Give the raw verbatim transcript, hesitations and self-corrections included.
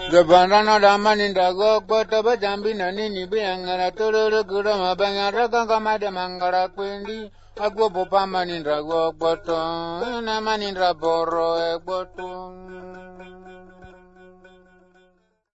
Jabana da maninda go kota ba jambina nini biangara tororo kura mabangara kangamada mangara kwendi agwo popa maninda go kota na maninda boro e kota.